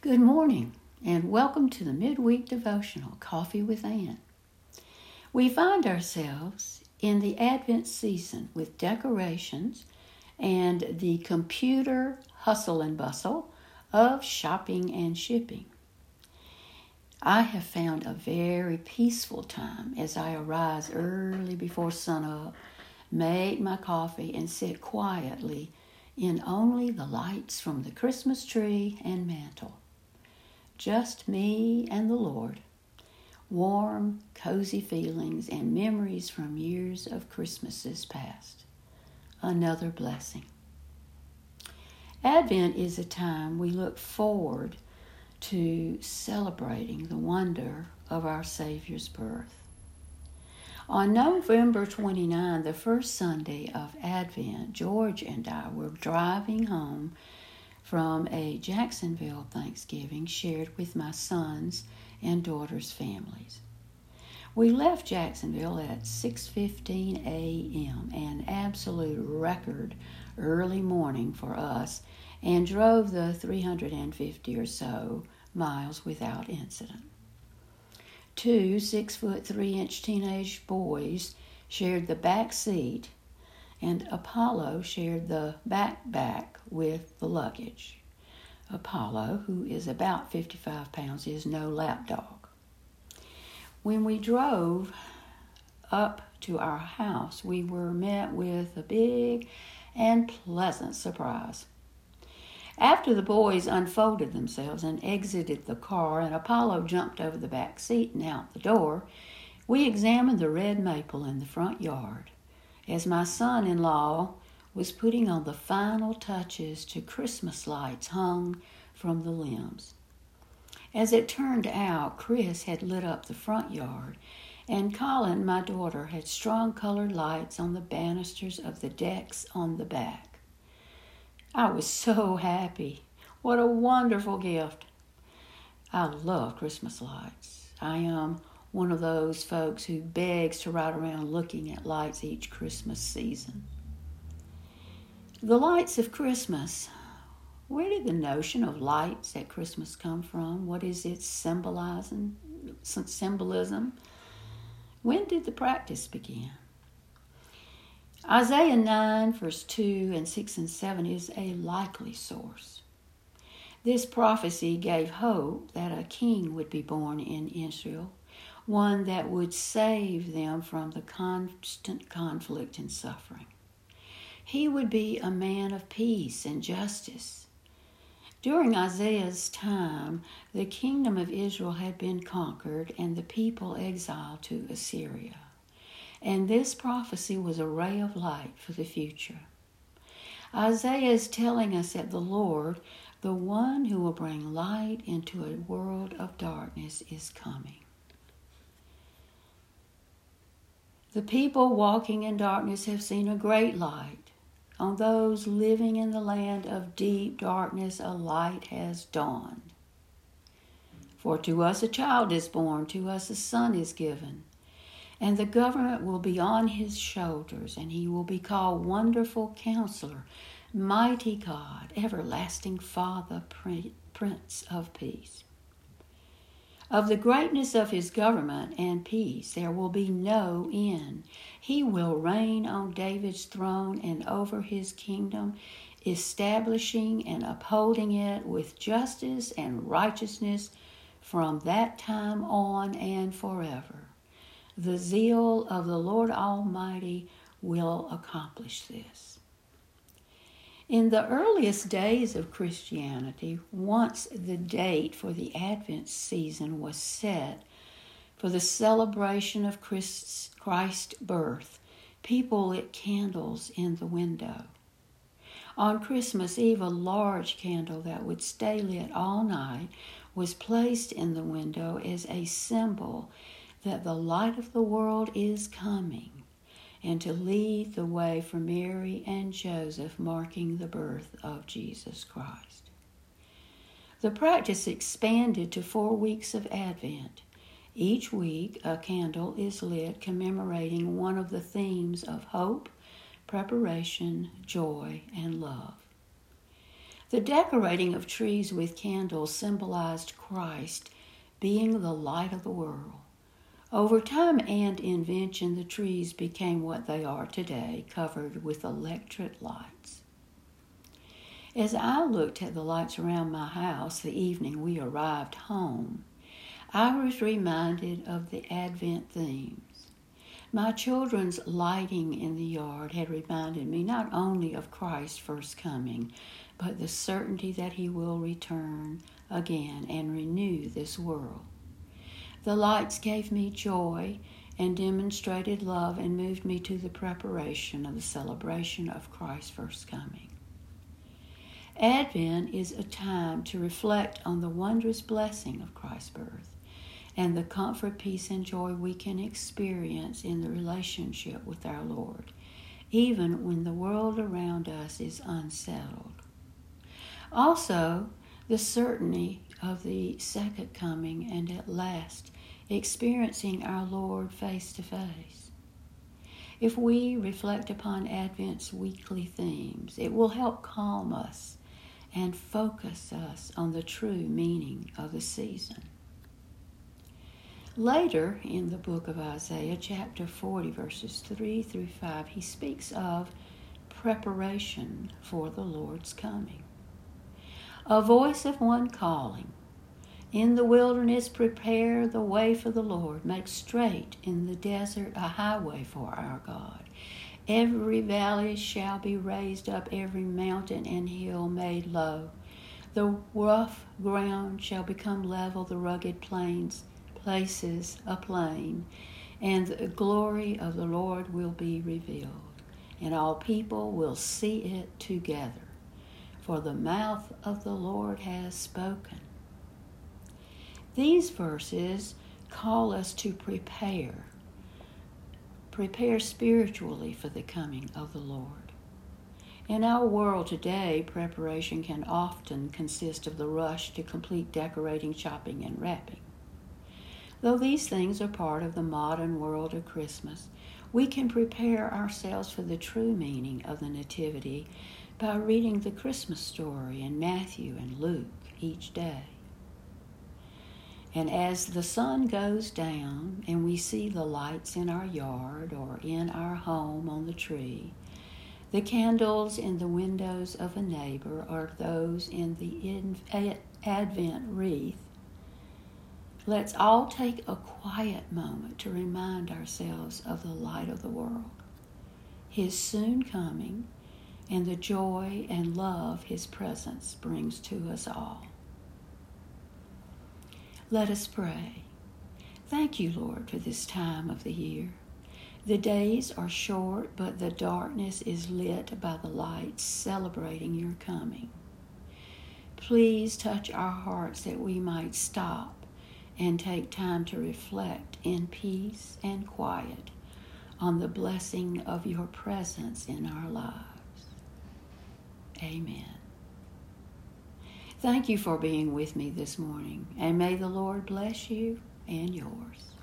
Good morning, and welcome to the midweek devotional, Coffee with Ann. We find ourselves in the Advent season with decorations and the computer hustle and bustle of shopping and shipping. I have found a very peaceful time as I arise early before sunup, make my coffee, and sit quietly in only the lights from the Christmas tree and mantle. Just me and the Lord. Warm, cozy feelings and memories from years of Christmases past. Another blessing. Advent is a time we look forward to celebrating the wonder of our Savior's birth. On November 29, the first Sunday of Advent, George and I were driving home from a Jacksonville Thanksgiving shared with my sons and daughters' families. We left Jacksonville at 6:15 a.m., an absolute record early morning for us, and drove the 350 or so miles without incident. Two 6'3" teenage boys shared the back seat, and Apollo shared the backpack with the luggage. Apollo, who is about 55 pounds, is no lapdog. When we drove up to our house, we were met with a big and pleasant surprise. After the boys unfolded themselves and exited the car, and Apollo jumped over the back seat and out the door, we examined the red maple in the front yard as my son-in-law was putting on the final touches to Christmas lights hung from the limbs. As it turned out, Chris had lit up the front yard, and Colin, my daughter, had strong colored lights on the banisters of the decks on the back. I was so happy. What a wonderful gift. I love Christmas lights. I am one of those folks who begs to ride around looking at lights each Christmas season. The lights of Christmas. Where did the notion of lights at Christmas come from? What is its symbolism? When did the practice begin? Isaiah 9, verse 2 and 6 and 7 is a likely source. This prophecy gave hope that a king would be born in Israel, one that would save them from the constant conflict and suffering. He would be a man of peace and justice. During Isaiah's time, the kingdom of Israel had been conquered and the people exiled to Assyria. And this prophecy was a ray of light for the future. Isaiah is telling us that the Lord, the one who will bring light into a world of darkness, is coming. The people walking in darkness have seen a great light. On those living in the land of deep darkness, a light has dawned. For to us a child is born, to us a son is given, and the government will be on his shoulders, and he will be called Wonderful Counselor, Mighty God, Everlasting Father, Prince of Peace. Of the greatness of his government and peace there will be no end. He will reign on David's throne and over his kingdom, establishing and upholding it with justice and righteousness from that time on and forever. The zeal of the Lord Almighty will accomplish this. In the earliest days of Christianity, once the date for the Advent season was set for the celebration of Christ's birth, people lit candles in the window. On Christmas Eve, a large candle that would stay lit all night was placed in the window as a symbol that the light of the world is coming, and to lead the way for Mary and Joseph, marking the birth of Jesus Christ. The practice expanded to 4 weeks of Advent. Each week, a candle is lit commemorating one of the themes of hope, preparation, joy, and love. The decorating of trees with candles symbolized Christ being the light of the world. Over time and invention, the trees became what they are today, covered with electric lights. As I looked at the lights around my house the evening we arrived home, I was reminded of the Advent themes. My children's lighting in the yard had reminded me not only of Christ's first coming, but the certainty that he will return again and renew this world. The lights gave me joy and demonstrated love and moved me to the preparation of the celebration of Christ's first coming. Advent is a time to reflect on the wondrous blessing of Christ's birth and the comfort, peace, and joy we can experience in the relationship with our Lord, even when the world around us is unsettled. Also, the certainty of the second coming and at last experiencing our Lord face to face. If we reflect upon Advent's weekly themes, it will help calm us and focus us on the true meaning of the season. Later in the book of Isaiah, chapter 40, verses 3 through 5, he speaks of preparation for the Lord's coming. A voice of one calling, "In the wilderness prepare the way for the Lord, make straight in the desert a highway for our God. Every valley shall be raised up, every mountain and hill made low. The rough ground shall become level, the rugged places a plain, and the glory of the Lord will be revealed, and all people will see it together. For the mouth of the Lord has spoken." These verses call us to prepare spiritually for the coming of the Lord. In our world today, preparation can often consist of the rush to complete decorating, shopping, and wrapping. Though these things are part of the modern world of Christmas, we can prepare ourselves for the true meaning of the Nativity by reading the Christmas story in Matthew and Luke each day. And as the sun goes down and we see the lights in our yard or in our home on the tree, the candles in the windows of a neighbor or those in the Advent wreath, let's all take a quiet moment to remind ourselves of the light of the world, his soon coming, and the joy and love his presence brings to us all. Let us pray. Thank you, Lord, for this time of the year. The days are short, but the darkness is lit by the lights celebrating your coming. Please touch our hearts that we might stop and take time to reflect in peace and quiet on the blessing of your presence in our lives. Amen. Thank you for being with me this morning, and may the Lord bless you and yours.